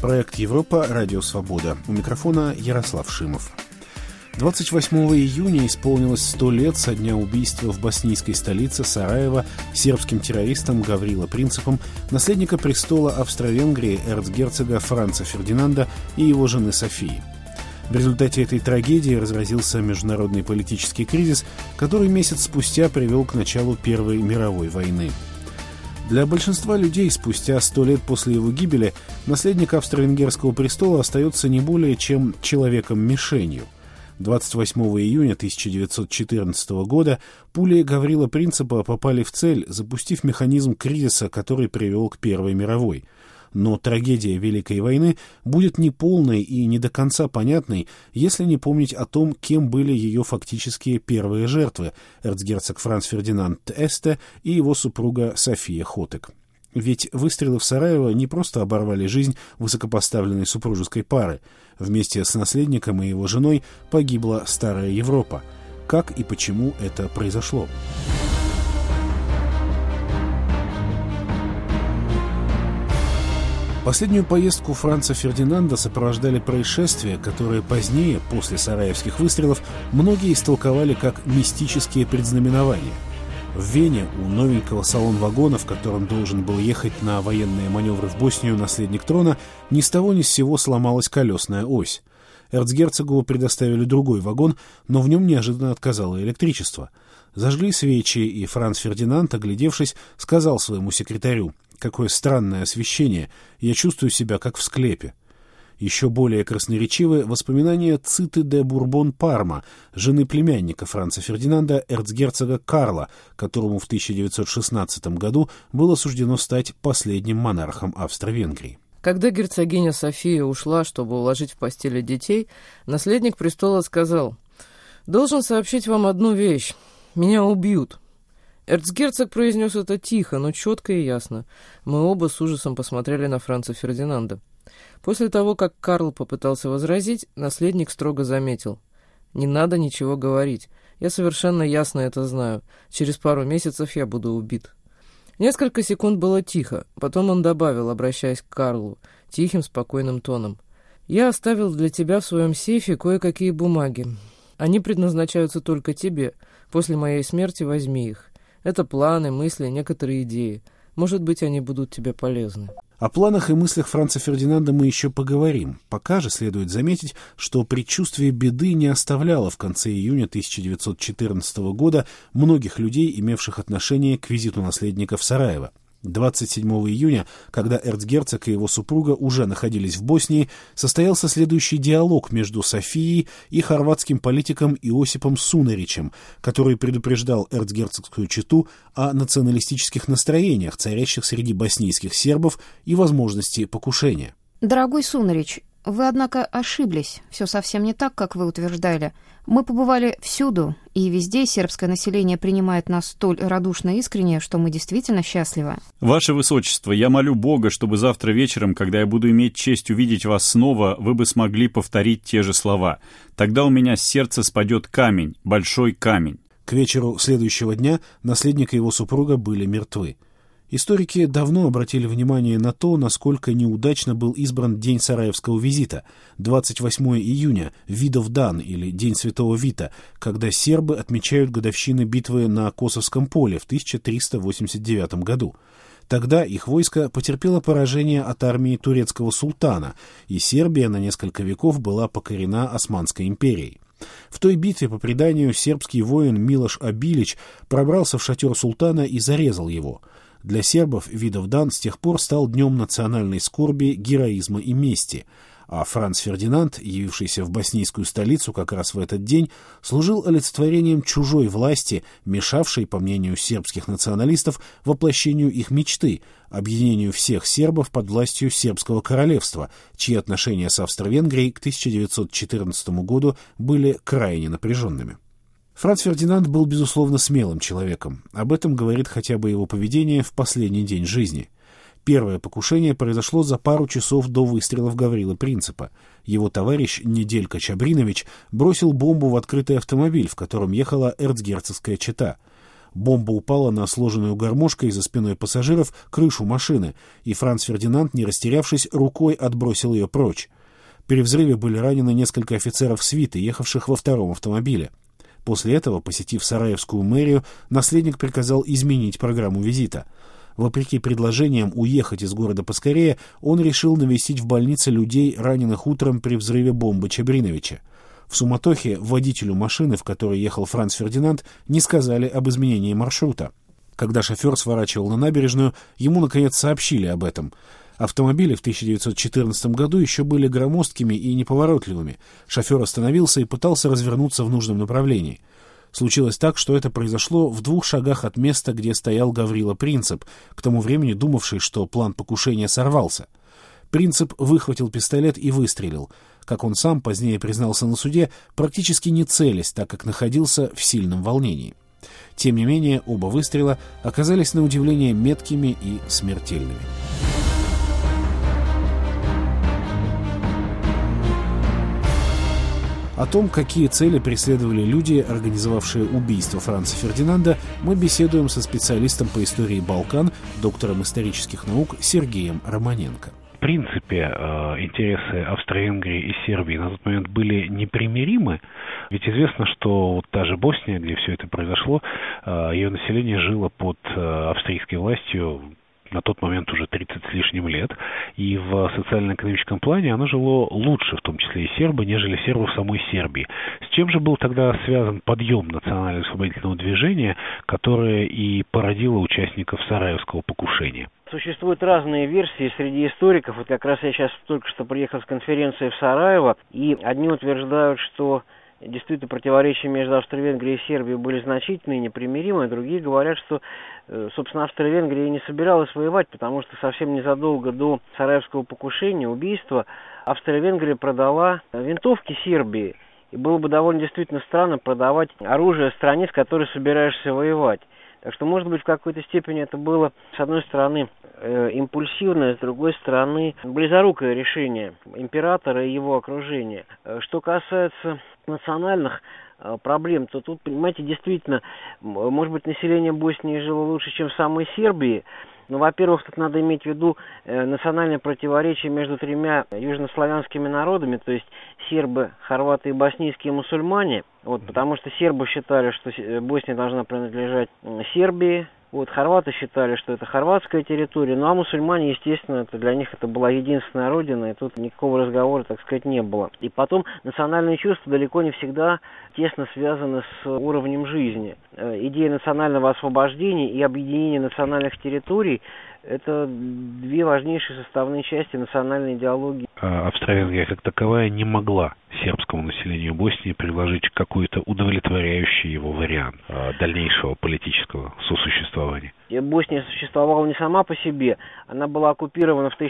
Проект «Европа. Радио Свобода». У микрофона Ярослав Шимов. 28 июня исполнилось 100 лет со дня убийства в боснийской столице Сараево сербским террористом Гаврило Принципом наследника престола Австро-Венгрии эрцгерцога Франца Фердинанда и его жены Софии. В результате этой трагедии разразился международный политический кризис, который месяц спустя привел к началу Первой мировой войны. Для большинства людей спустя 100 лет после его гибели наследник австро-венгерского престола остается не более чем человеком-мишенью. 28 июня 1914 года пули Гаврила Принципа попали в цель, запустив механизм кризиса, который привел к Первой мировой. Но трагедия Великой войны будет неполной и не до конца понятной, если не помнить о том, кем были ее фактические первые жертвы — эрцгерцог Франц Фердинанд Эсте и его супруга София Хотек. Ведь выстрелы в Сараево не просто оборвали жизнь высокопоставленной супружеской пары. Вместе с наследником и его женой погибла старая Европа. Как и почему это произошло? Последнюю поездку Франца Фердинанда сопровождали происшествия, которые позднее, после сараевских выстрелов, многие истолковали как мистические предзнаменования. В Вене у новенького салон-вагона, в котором должен был ехать на военные маневры в Боснию наследник трона, ни с того ни с сего сломалась колесная ось. Эрцгерцогу предоставили другой вагон, но в нем неожиданно отказало электричество. Зажгли свечи, и Франц Фердинанд, оглядевшись, сказал своему секретарю: «Какое странное освещение! Я чувствую себя, как в склепе». Еще более красноречивы воспоминания Циты де Бурбон-Парма, жены племянника Франца Фердинанда, эрцгерцога Карла, которому в 1916 году было суждено стать последним монархом Австро-Венгрии. Когда герцогиня София ушла, чтобы уложить в постели детей, наследник престола сказал: «Должен сообщить вам одну вещь. Меня убьют». Эрцгерцог произнес это тихо, но четко и ясно. Мы оба с ужасом посмотрели на Франца Фердинанда. После того, как Карл попытался возразить, наследник строго заметил: «Не надо ничего говорить. Я совершенно ясно это знаю. Через пару месяцев я буду убит». Несколько секунд было тихо. Потом он добавил, обращаясь к Карлу, тихим, спокойным тоном: «Я оставил для тебя в своем сейфе кое-какие бумаги. Они предназначаются только тебе. После моей смерти возьми их. Это планы, мысли, некоторые идеи. Может быть, они будут тебе полезны». О планах и мыслях Франца Фердинанда мы еще поговорим. Пока же следует заметить, что предчувствие беды не оставляло в конце июня 1914 года многих людей, имевших отношение к визиту наследника в Сараево. 27 июня, когда эрцгерцог и его супруга уже находились в Боснии, состоялся следующий диалог между Софией и хорватским политиком Иосипом Сунаричем, который предупреждал эрцгерцогскую чету о националистических настроениях, царящих среди боснийских сербов, и возможности покушения. Дорогой Сунарич, вы, однако, ошиблись. Все совсем не так, как вы утверждали. Мы побывали всюду, и везде сербское население принимает нас столь радушно и искренне, что мы действительно счастливы. Ваше Высочество, я молю Бога, чтобы завтра вечером, когда я буду иметь честь увидеть вас снова, вы бы смогли повторить те же слова. Тогда у меня с сердца спадет камень, большой камень. К вечеру следующего дня наследник и его супруга были мертвы. Историки давно обратили внимание на то, насколько неудачно был избран день сараевского визита — 28 июня, Видовдан или День Святого Вита, когда сербы отмечают годовщины битвы на Косовском поле в 1389 году. Тогда их войско потерпело поражение от армии турецкого султана, и Сербия на несколько веков была покорена Османской империей. В той битве, по преданию, сербский воин Милош Абилич пробрался в шатер султана и зарезал его. Для сербов Видовдан с тех пор стал днем национальной скорби, героизма и мести, а Франц Фердинанд, явившийся в боснийскую столицу как раз в этот день, служил олицетворением чужой власти, мешавшей, по мнению сербских националистов, воплощению их мечты — объединению всех сербов под властью сербского королевства, чьи отношения с Австро-Венгрией к 1914 году были крайне напряженными. Франц Фердинанд был, безусловно, смелым человеком. Об этом говорит хотя бы его поведение в последний день жизни. Первое покушение произошло за пару часов до выстрелов Гаврила Принципа. Его товарищ Неделько Чабринович бросил бомбу в открытый автомобиль, в котором ехала эрцгерцогская чета. Бомба упала на сложенную гармошкой за спиной пассажиров крышу машины, и Франц Фердинанд, не растерявшись, рукой отбросил ее прочь. При взрыве были ранены несколько офицеров свиты, ехавших во втором автомобиле. После этого, посетив Сараевскую мэрию, наследник приказал изменить программу визита. Вопреки предложениям уехать из города поскорее, он решил навестить в больнице людей, раненых утром при взрыве бомбы Чабриновича. В суматохе водителю машины, в которой ехал Франц Фердинанд, не сказали об изменении маршрута. Когда шофер сворачивал на набережную, ему, наконец, сообщили об этом. Автомобили в 1914 году еще были громоздкими и неповоротливыми. Шофер остановился и пытался развернуться в нужном направлении. Случилось так, что это произошло в 2 шагах от места, где стоял Гаврила Принцип, к тому времени думавший, что план покушения сорвался. Принцип выхватил пистолет и выстрелил. Как он сам позднее признался на суде, практически не целясь, так как находился в сильном волнении. Тем не менее, оба выстрела оказались на удивление меткими и смертельными. О том, какие цели преследовали люди, организовавшие убийство Франца Фердинанда, мы беседуем со специалистом по истории Балкан, доктором исторических наук Сергеем Романенко. В принципе, интересы Австро-Венгрии и Сербии на тот момент были непримиримы. Ведь известно, что вот та же Босния, где все это произошло, ее население жило под австрийской властью на тот момент уже 30 с лишним лет, и в социально-экономическом плане оно жило лучше, в том числе и сербы, нежели сербы в самой Сербии. С чем же был тогда связан подъем национально-освободительного движения, которое и породило участников Сараевского покушения? Существуют разные версии среди историков. Вот как раз я сейчас только что приехал с конференции в Сараево, и одни утверждают, что действительно противоречия между Австро-Венгрией и Сербией были значительные, непримиримые. Другие говорят, что, собственно, Австро-Венгрия не собиралась воевать, потому что совсем незадолго до Сараевского покушения, убийства, Австро-Венгрия продала винтовки Сербии. И было бы довольно действительно странно продавать оружие стране, с которой собираешься воевать. Так что, может быть, в какой-то степени это было, с одной стороны, импульсивное, с другой стороны, близорукое решение императора и его окружения. Что касается национальных проблем, то тут, понимаете, действительно, может быть, население Боснии жило лучше, чем в самой Сербии. Но, во-первых, тут надо иметь в виду национальное противоречие между 3 южнославянскими народами, то есть сербы, хорваты и боснийские мусульмане. Вот, потому что сербы считали, что Босния должна принадлежать Сербии. Вот, хорваты считали, что это хорватская территория, ну а мусульмане, естественно, для них это была единственная родина, и тут никакого разговора, так сказать, не было. И потом, национальные чувства далеко не всегда тесно связаны с уровнем жизни. Идея национального освобождения и объединения национальных территорий – это 2 важнейшие составные части национальной идеологии. Австро-Венгрия как таковая не могла сербскому населению Боснии предложить какой-то удовлетворяющий его вариант дальнейшего политического сосуществования. Босния существовала не сама по себе, она была оккупирована в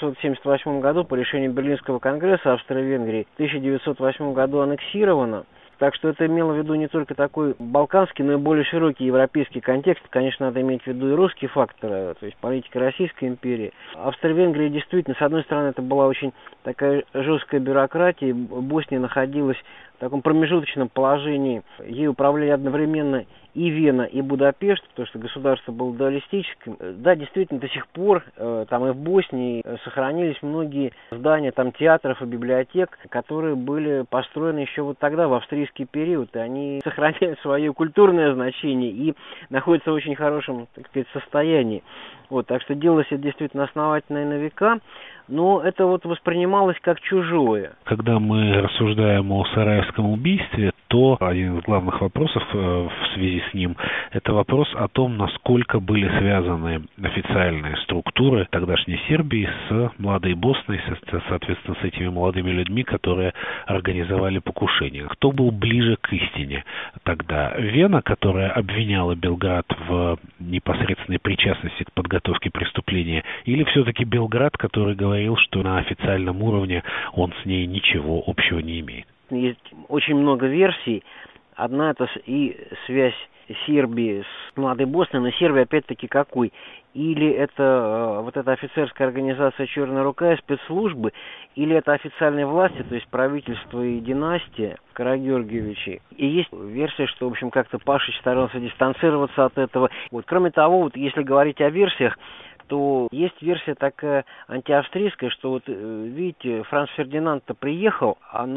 1878 году по решению Берлинского конгресса Австро-Венгрии, в 1908 году аннексирована. Так что это имело в виду не только такой балканский, но и более широкий европейский контекст. Конечно, надо иметь в виду и русский фактор, то есть политика Российской империи. Австро-Венгрия действительно, с одной стороны, это была очень такая жесткая бюрократия. Босния находилась в таком промежуточном положении. Ей управляли одновременно и Вена, и Будапешт, потому что государство было дуалистическим. Да, действительно, до сих пор там и в Боснии сохранились многие здания там театров и библиотек, которые были построены еще вот тогда, в австрийский период, и они сохраняют свое культурное значение и находятся в очень хорошем, так сказать, состоянии. Вот, так что делалось это действительно основательно и на века, но это вот воспринималось как чужое. Когда мы рассуждаем о Сараевском убийстве, то один из главных вопросов в связи с ним – это вопрос о том, насколько были связаны официальные структуры тогдашней Сербии с молодой Босной, соответственно, с этими молодыми людьми, которые организовали покушение. Кто был ближе к истине тогда? Вена, которая обвиняла Белград в непосредственной причастности к подготовке преступления, или все-таки Белград, который говорил, что на официальном уровне он с ней ничего общего не имеет? Есть очень много версий. Одна – это и связь Сербии с Младой Босной, но Сербия опять-таки какой? Или это вот эта офицерская организация «Черная рука» и спецслужбы, или это официальные власти, то есть правительство и династия Карагеоргиевичей. И есть версия, что, в общем, как-то Пашич старался дистанцироваться от этого. Вот, кроме того, вот, если говорить о версиях, то есть версия такая антиавстрийская, что вот, видите, Франц Фердинанд-то приехал,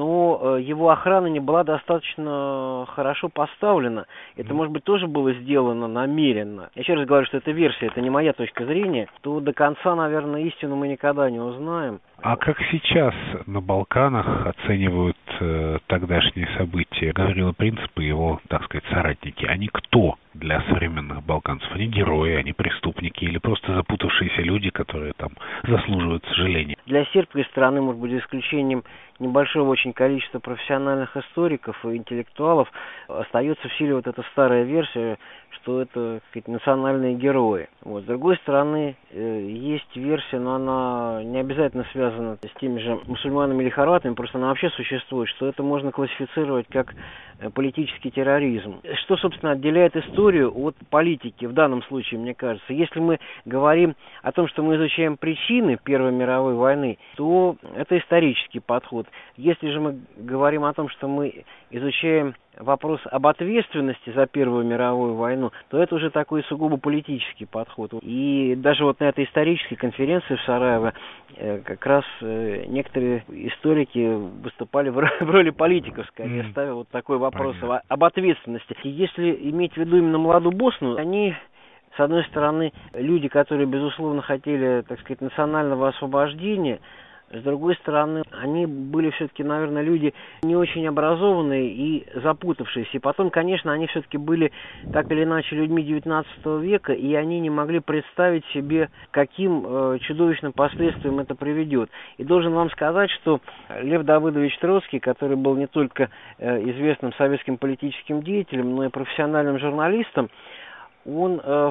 но его охрана не была достаточно хорошо поставлена. Это, может быть, тоже было сделано намеренно. Я еще раз говорю, что это версия, это не моя точка зрения. То до конца, наверное, истину мы никогда не узнаем. А как сейчас на Балканах оценивают тогдашние события Гаврила Принцип и его, так сказать, соратники? Они кто для современных балканцев? Они герои, они преступники или просто запутавшиеся люди, которые там заслуживают сожаления? Для сербской стороны, может быть, за исключением небольшого очень количества профессиональных историков и интеллектуалов, остается в силе вот эта старая версия, что это, так сказать, национальные герои. Вот. С другой стороны, есть версия, но она не обязательно связана с теми же мусульманами или хорватами, просто она вообще существует, что это можно классифицировать как политический терроризм. Что, собственно, отделяет историю от политики в данном случае, мне кажется. Если мы говорим о том, что мы изучаем причины Первой мировой войны, то это исторический подход. Если же мы говорим о том, что мы изучаем вопрос об ответственности за Первую мировую войну, то это уже такой сугубо политический подход. И даже вот на этой исторической конференции в Сараево как раз некоторые историки выступали в роли политиков, скорее, ставя вот такой вопрос об ответственности. И если иметь в виду именно Младу Босну, они, с одной стороны, люди, которые, безусловно, хотели, так сказать, национального освобождения. С другой стороны, они были все-таки, наверное, люди не очень образованные и запутавшиеся. И потом, конечно, они все-таки были так или иначе людьми XIX века, и они не могли представить себе, каким чудовищным последствиям это приведет. И должен вам сказать, что Лев Давыдович Троцкий, который был не только известным советским политическим деятелем, но и профессиональным журналистом, он в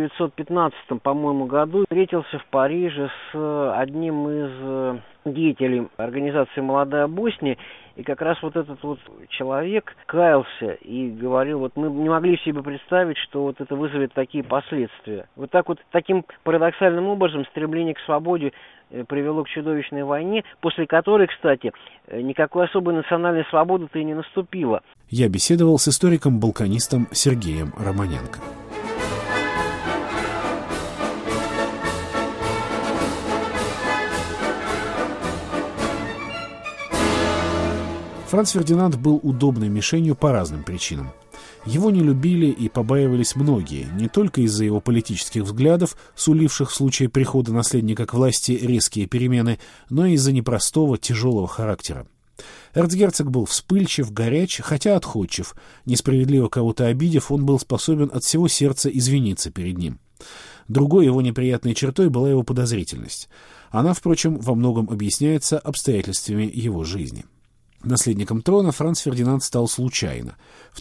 1915, по-моему, году встретился в Париже с одним из деятелей организации «Молодая Босния», и как раз вот этот вот человек каялся и говорил, вот мы не могли себе представить, что вот это вызовет такие последствия. Вот так вот, таким парадоксальным образом стремление к свободе привело к чудовищной войне, после которой, кстати, никакой особой национальной свободы-то и не наступило. Я беседовал с историком-балканистом Сергеем Романенко. Франц Фердинанд был удобной мишенью по разным причинам. Его не любили и побаивались многие, не только из-за его политических взглядов, суливших в случае прихода наследника к власти резкие перемены, но и из-за непростого, тяжелого характера. Эрцгерцог был вспыльчив, горяч, хотя отходчив. Несправедливо кого-то обидев, он был способен от всего сердца извиниться перед ним. Другой его неприятной чертой была его подозрительность. Она, впрочем, во многом объясняется обстоятельствами его жизни. Наследником трона Франц Фердинанд стал случайно. В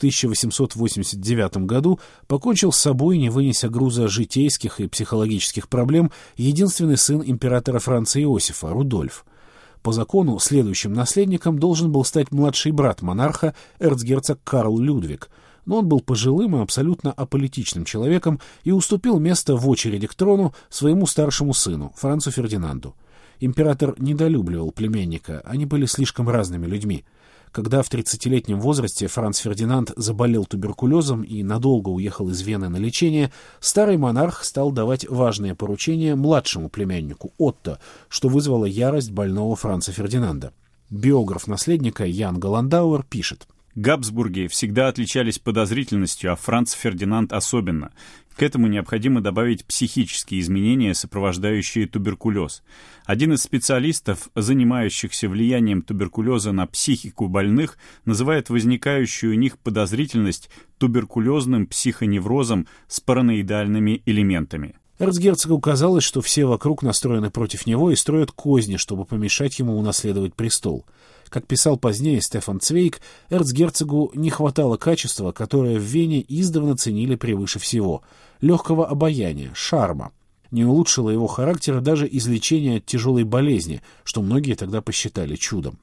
1889 году покончил с собой, не вынеся груза житейских и психологических проблем, единственный сын императора Франца Иосифа, Рудольф. По закону, следующим наследником должен был стать младший брат монарха, эрцгерцог Карл Людвиг, но он был пожилым и абсолютно аполитичным человеком и уступил место в очереди к трону своему старшему сыну, Францу Фердинанду. Император недолюбливал племянника, они были слишком разными людьми. Когда в 30-летнем возрасте Франц Фердинанд заболел туберкулезом и надолго уехал из Вены на лечение, старый монарх стал давать важные поручения младшему племяннику Отто, что вызвало ярость больного Франца Фердинанда. Биограф наследника Ян Галандауэр пишет: Габсбурги всегда отличались подозрительностью, а Франц Фердинанд особенно. К этому необходимо добавить психические изменения, сопровождающие туберкулез. Один из специалистов, занимающихся влиянием туберкулеза на психику больных, называет возникающую у них подозрительность туберкулезным психоневрозом с параноидальными элементами. Эрцгерцогу казалось, что все вокруг настроены против него и строят козни, чтобы помешать ему унаследовать престол. Как писал позднее Стефан Цвейг, эрцгерцогу не хватало качества, которое в Вене издавна ценили превыше всего — легкого обаяния, шарма. Не улучшило его характера даже излечение от тяжелой болезни, что многие тогда посчитали чудом.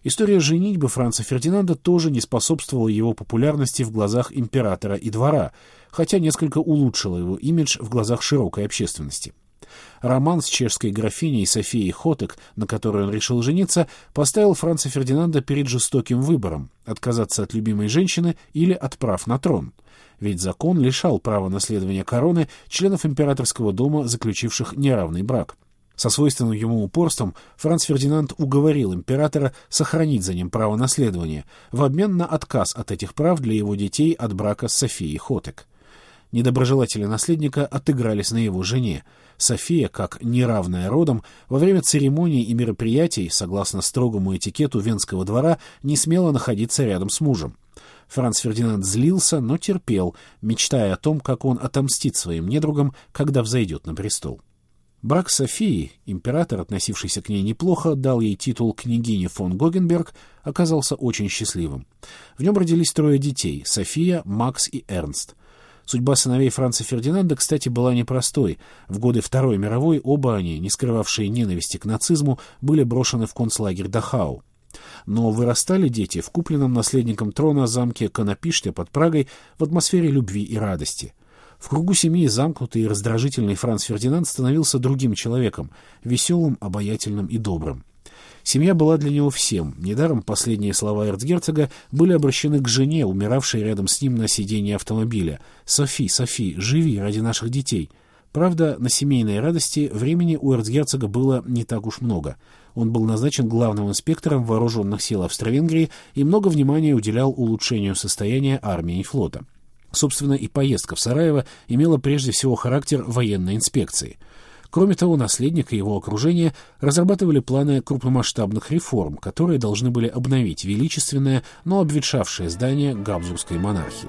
История женитьбы Франца Фердинанда тоже не способствовала его популярности в глазах императора и двора, хотя несколько улучшила его имидж в глазах широкой общественности. Роман с чешской графиней Софией Хотек, на которой он решил жениться, поставил Франца Фердинанда перед жестоким выбором – отказаться от любимой женщины или от прав на трон. Ведь закон лишал права наследования короны членов императорского дома, заключивших неравный брак. Со свойственным ему упорством Франц Фердинанд уговорил императора сохранить за ним право наследования в обмен на отказ от этих прав для его детей от брака с Софией Хотек. Недоброжелатели наследника отыгрались на его жене. София, как неравная родом, во время церемоний и мероприятий, согласно строгому этикету Венского двора, не смела находиться рядом с мужем. Франц Фердинанд злился, но терпел, мечтая о том, как он отомстит своим недругам, когда взойдет на престол. Брак с Софией, император, относившийся к ней неплохо, дал ей титул княгини фон Гогенберг, оказался очень счастливым. В нем родились 3 детей — София, Макс и Эрнст. Судьба сыновей Франца Фердинанда, кстати, была непростой. В годы Второй мировой оба они, не скрывавшие ненависти к нацизму, были брошены в концлагерь Дахау. Но вырастали дети в купленном наследником трона замке Конопиште под Прагой в атмосфере любви и радости. В кругу семьи замкнутый и раздражительный Франц Фердинанд становился другим человеком, веселым, обаятельным и добрым. Семья была для него всем. Недаром последние слова эрцгерцога были обращены к жене, умиравшей рядом с ним на сиденье автомобиля. «Софи, Софи, живи ради наших детей». Правда, на семейные радости времени у эрцгерцога было не так уж много. Он был назначен главным инспектором вооруженных сил Австро-Венгрии и много внимания уделял улучшению состояния армии и флота. Собственно, и поездка в Сараево имела прежде всего характер военной инспекции. Кроме того, наследник и его окружение разрабатывали планы крупномасштабных реформ, которые должны были обновить величественное, но обветшавшее здание Габсбургской монархии.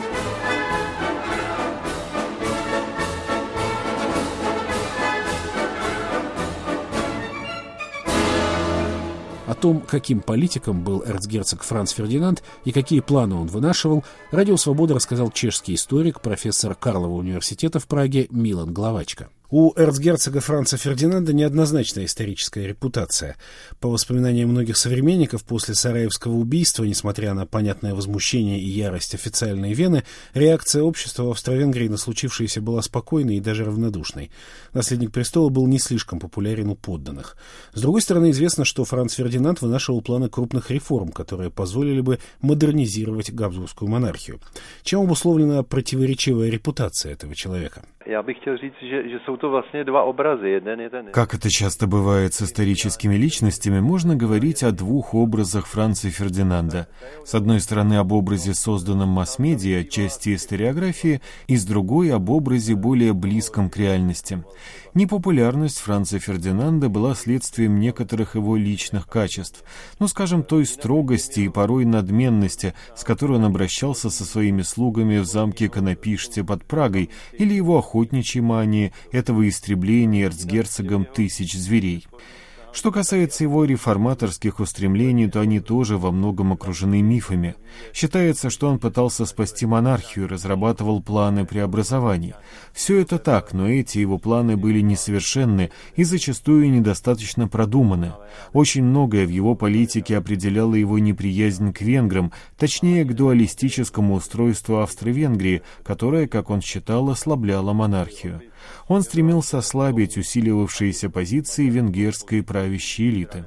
О том, каким политиком был эрцгерцог Франц Фердинанд и какие планы он вынашивал, Радио Свобода рассказал чешский историк, профессор Карлова университета в Праге Милан Главачка. У эрцгерцога Франца Фердинанда неоднозначная историческая репутация. По воспоминаниям многих современников, после Сараевского убийства, несмотря на понятное возмущение и ярость официальной Вены, реакция общества в Австро-Венгрии на случившееся была спокойной и даже равнодушной. Наследник престола был не слишком популярен у подданных. С другой стороны, известно, что Франц Фердинанд вынашивал планы крупных реформ, которые позволили бы модернизировать Габсбургскую монархию. Чем обусловлена противоречивая репутация этого человека? Я бы хотел říct, že jsou to vlastně два образа. Как это часто бывает с историческими личностями, можно говорить о 2 образах Франца Фердинанда. С одной стороны, об образе, созданном масс-медиа, части историографии, и с другой, об образе, более близком к реальности. Непопулярность Франца Фердинанда была следствием некоторых его личных качеств, скажем, той строгости и порой надменности, с которой он обращался со своими слугами в замке Конопиште под Прагой, или его охотничьей мании, этого истребления эрцгерцогом 1000 зверей. Что касается его реформаторских устремлений, то они тоже во многом окружены мифами. Считается, что он пытался спасти монархию, разрабатывал планы преобразований. Все это так, но эти его планы были несовершенны и зачастую недостаточно продуманы. Очень многое в его политике определяло его неприязнь к венграм, точнее к дуалистическому устройству Австро-Венгрии, которое, как он считал, ослабляло монархию. Он стремился ослабить усиливавшиеся позиции венгерской правящей элиты.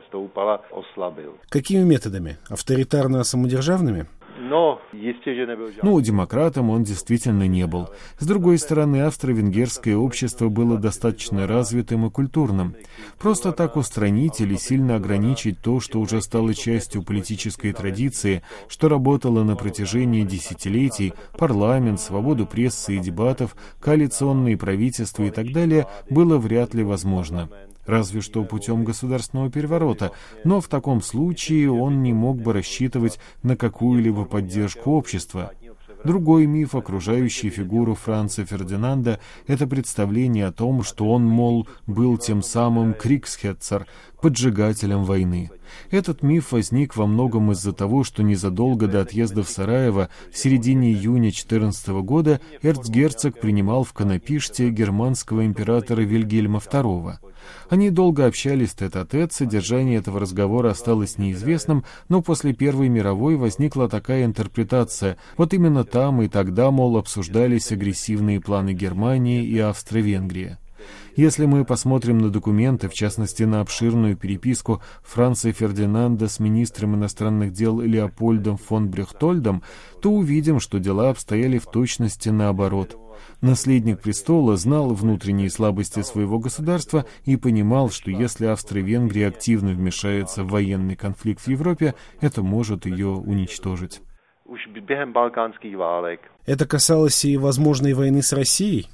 Какими методами? Авторитарно-самодержавными? Демократом он действительно не был. С другой стороны, австро-венгерское общество было достаточно развитым и культурным. Просто так устранить или сильно ограничить то, что уже стало частью политической традиции, что работало на протяжении десятилетий, парламент, свободу прессы и дебатов, коалиционные правительства и так далее, было вряд ли возможно. Разве что путем государственного переворота, но в таком случае он не мог бы рассчитывать на какую-либо поддержку общества. Другой миф, окружающий фигуру Франца Фердинанда, это представление о том, что он, мол, был тем самым кригсхетцер, поджигателем войны. Этот миф возник во многом из-за того, что незадолго до отъезда в Сараево в середине июня 14 года эрцгерцог принимал в Конопиште германского императора Вильгельма II. Они долго общались тет-а-тет, содержание этого разговора осталось неизвестным, но после Первой мировой возникла такая интерпретация. Вот именно там и тогда, мол, обсуждались агрессивные планы Германии и Австро-Венгрии. Если мы посмотрим на документы, в частности на обширную переписку Франца Фердинанда с министром иностранных дел Леопольдом фон Брехтольдом, то увидим, что дела обстояли в точности наоборот. Наследник престола знал внутренние слабости своего государства и понимал, что если Австро-Венгрия активно вмешается в военный конфликт в Европе, это может ее уничтожить. Это касалось и возможной войны с Россией?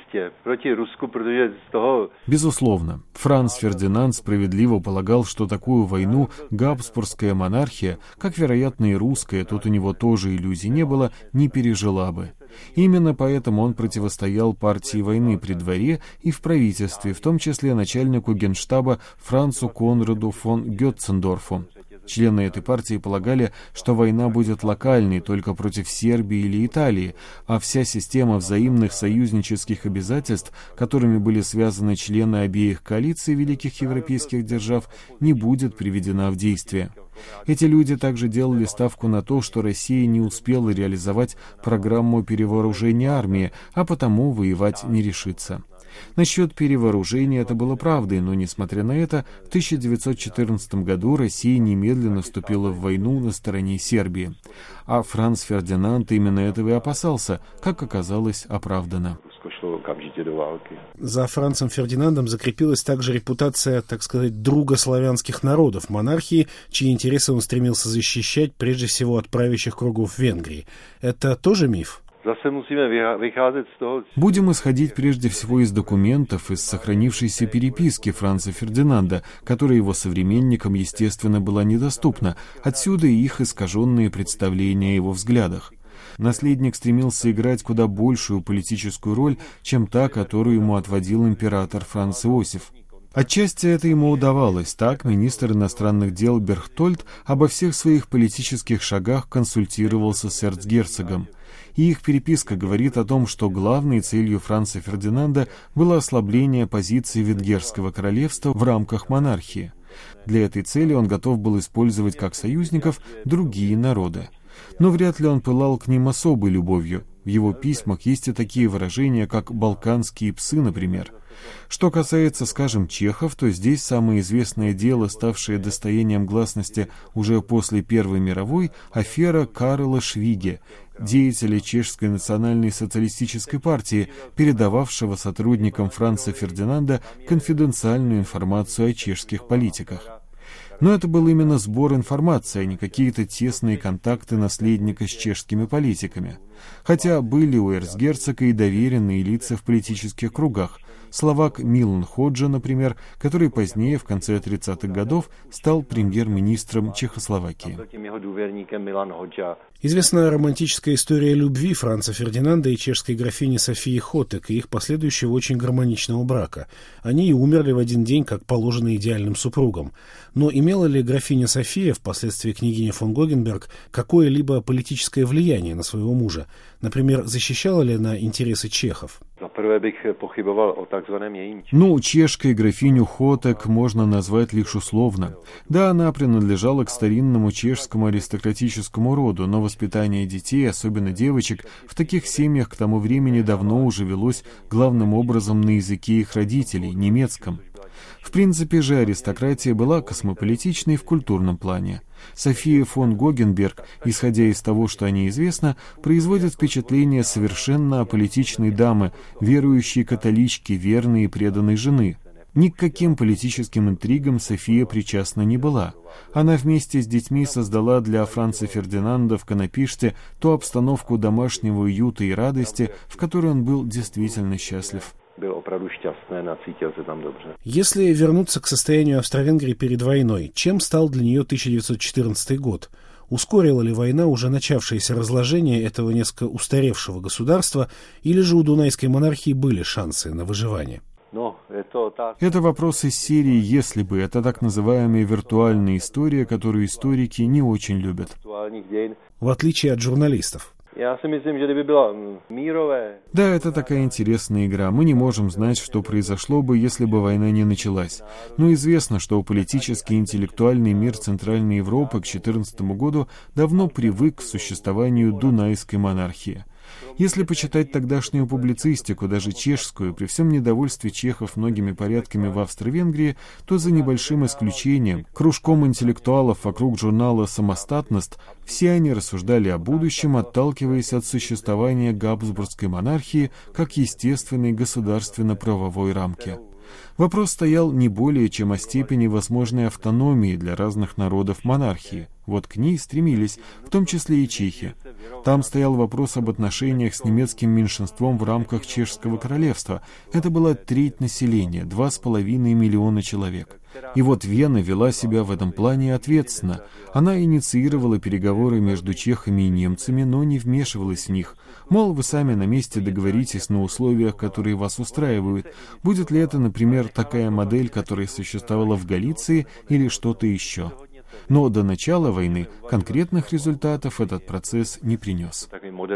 Безусловно. Франц Фердинанд справедливо полагал, что такую войну Габсбургская монархия, как, вероятно, и русская, тут у него тоже иллюзий не было, не пережила бы. Именно поэтому он противостоял партии войны при дворе и в правительстве, в том числе начальнику генштаба Францу Конраду фон Гетцендорфу. Члены этой партии полагали, что война будет локальной только против Сербии или Италии, а вся система взаимных союзнических обязательств, которыми были связаны члены обеих коалиций великих европейских держав, не будет приведена в действие. Эти люди также делали ставку на то, что Россия не успела реализовать программу перевооружения армии, а потому воевать не решится. Насчет перевооружения это было правдой, но, несмотря на это, в 1914 году Россия немедленно вступила в войну на стороне Сербии. А Франц Фердинанд именно этого и опасался, как оказалось, оправданно. За Францем Фердинандом закрепилась также репутация, так сказать, друга славянских народов, монархии, чьи интересы он стремился защищать прежде всего от правящих кругов Венгрии. Это тоже миф? Будем исходить прежде всего из документов, из сохранившейся переписки Франца Фердинанда, которая его современникам, естественно, была недоступна, отсюда и их искаженные представления о его взглядах. Наследник стремился играть куда большую политическую роль, чем та, которую ему отводил император Франц Иосиф. Отчасти это ему удавалось. Так, министр иностранных дел Берхтольд обо всех своих политических шагах консультировался с эрцгерцогом. И их переписка говорит о том, что главной целью Франца Фердинанда было ослабление позиции Венгерского королевства в рамках монархии. Для этой цели он готов был использовать как союзников другие народы. Но вряд ли он пылал к ним особой любовью. В его письмах есть и такие выражения, как «балканские псы», например. Что касается, скажем, чехов, то здесь самое известное дело, ставшее достоянием гласности уже после Первой мировой, афера Карла Швиге, деятеля Чешской национальной социалистической партии, передававшего сотрудникам Франца Фердинанда конфиденциальную информацию о чешских политиках. Но это был именно сбор информации, а не какие-то тесные контакты наследника с чешскими политиками. Хотя были у эрцгерцога и доверенные лица в политических кругах. Словак Милан Ходжа, например, который позднее, в конце 30-х годов, стал премьер-министром Чехословакии. Известна романтическая история любви Франца Фердинанда и чешской графини Софии Хотек и их последующего очень гармоничного брака. Они и умерли в один день, как положено идеальным супругам. Но имела ли графиня София, впоследствии княгиня фон Гогенберг, какое-либо политическое влияние на своего мужа? Например, защищала ли она интересы чехов? Чешкой графиню Хотек можно назвать лишь условно. Да, она принадлежала к старинному чешскому аристократическому роду, но воспитание детей, особенно девочек, в таких семьях к тому времени давно уже велось главным образом на языке их родителей, немецком. В принципе же аристократия была космополитичной в культурном плане. София фон Гогенберг, исходя из того, что о ней известно, производит впечатление совершенно аполитичной дамы, верующей католички, верной и преданной жены. Ни к каким политическим интригам София причастна не была. Она вместе с детьми создала для Франца Фердинанда в Конопиште ту обстановку домашнего уюта и радости, в которой он был действительно счастлив. Если вернуться к состоянию Австро-Венгрии перед войной, чем стал для нее 1914 год? Ускорила ли война уже начавшееся разложение этого несколько устаревшего государства, или же у Дунайской монархии были шансы на выживание? Это Это вопрос из серии «Если бы». Это так называемая виртуальная история, которую историки не очень любят. В отличие от журналистов. Да, это такая интересная игра. Мы не можем знать, что произошло бы, если бы война не началась. Но известно, что политический и интеллектуальный мир Центральной Европы к 2014 году давно привык к существованию дунайской монархии. Если почитать тогдашнюю публицистику, даже чешскую, при всем недовольстве чехов многими порядками в Австро-Венгрии, то за небольшим исключением, кружком интеллектуалов вокруг журнала «Самостатност», все они рассуждали о будущем, отталкиваясь от существования Габсбургской монархии как естественной государственно-правовой рамки. Вопрос стоял не более чем о степени возможной автономии для разных народов монархии. Вот к ней стремились, в том числе и чехи. Там стоял вопрос об отношениях с немецким меньшинством в рамках Чешского королевства. Это была треть населения, 2,5 миллиона человек. И вот Вена вела себя в этом плане ответственно. Она инициировала переговоры между чехами и немцами, но не вмешивалась в них. Мол, вы сами на месте договоритесь на условиях, которые вас устраивают. Будет ли это, например, такая модель, которая существовала в Галиции, или что-то еще? Но до начала войны конкретных результатов этот процесс не принес.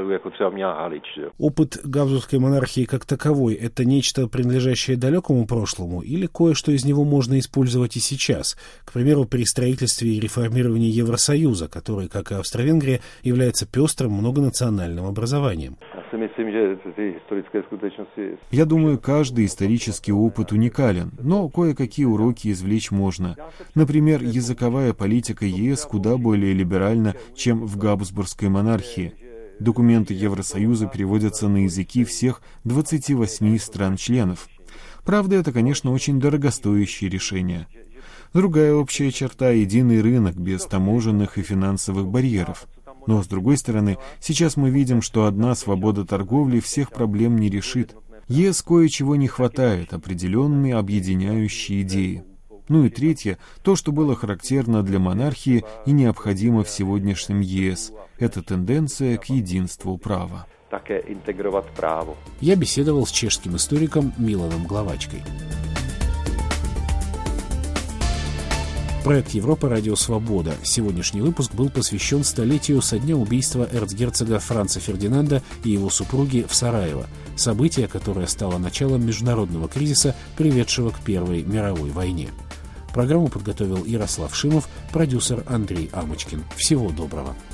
Опыт Габсбургской монархии как таковой — это нечто, принадлежащее далекому прошлому, или кое-что из него можно использовать и сейчас, к примеру, при строительстве и реформировании Евросоюза, который, как и Австро-Венгрия, является пестрым многонациональным образованием? Я думаю, каждый исторический опыт уникален, но кое-какие уроки извлечь можно. Например, языковая политика ЕС куда более либеральна, чем в Габсбургской монархии. Документы Евросоюза переводятся на языки всех 28 стран-членов. Правда, это, конечно, очень дорогостоящее решение. Другая общая черта — единый рынок без таможенных и финансовых барьеров. Но, с другой стороны, сейчас мы видим, что одна свобода торговли всех проблем не решит. ЕС кое-чего не хватает, определенные объединяющие идеи. Ну и третье, то, что было характерно для монархии и необходимо в сегодняшнем ЕС, это тенденция к единству права. Я беседовал с чешским историком Миланом Главачкой. Проект Европа Радио Свобода. Сегодняшний выпуск был посвящен столетию со дня убийства эрцгерцога Франца Фердинанда и его супруги в Сараево. Событие, которое стало началом международного кризиса, приведшего к Первой мировой войне. Программу подготовил Ярослав Шимов, продюсер Андрей Амочкин. Всего доброго.